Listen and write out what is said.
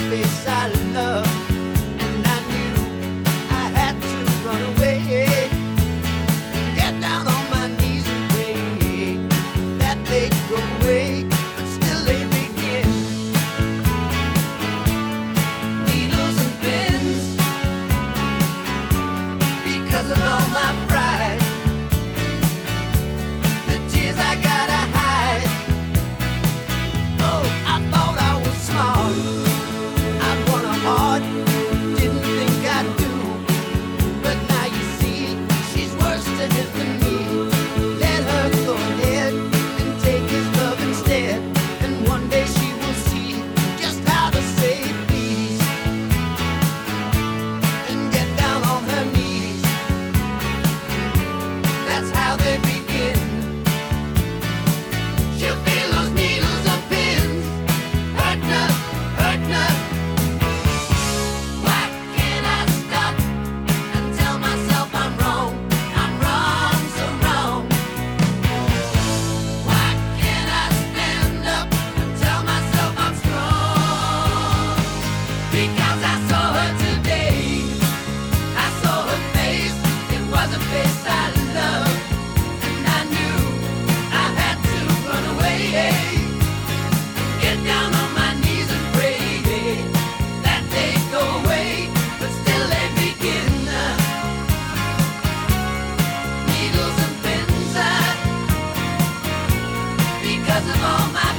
face I love, and I knew I had to run away, get down on my knees and pray that they'd go away, but still they begin. Needles and pins, because of all my pride, the tears I gotta hide. Oh, I thought I was smart, I'd won a heart, didn't think I'd do, but now you see, she's worse to him than me. Let her go ahead and take his love instead, and one day she will see just how to say please, and get down on her knees. That's how they begin. She'll feel those needles and pins, hurting her, hurting her. Why can't I stop and tell myself I'm wrong, so wrong? Why can't I stand up and tell myself I'm strong? Because I saw her today, I saw her face, it was a face I loved, and I knew I had to run away, get down on my knees and pray that they'd go away, but still they begin. Needles and pins, because of all my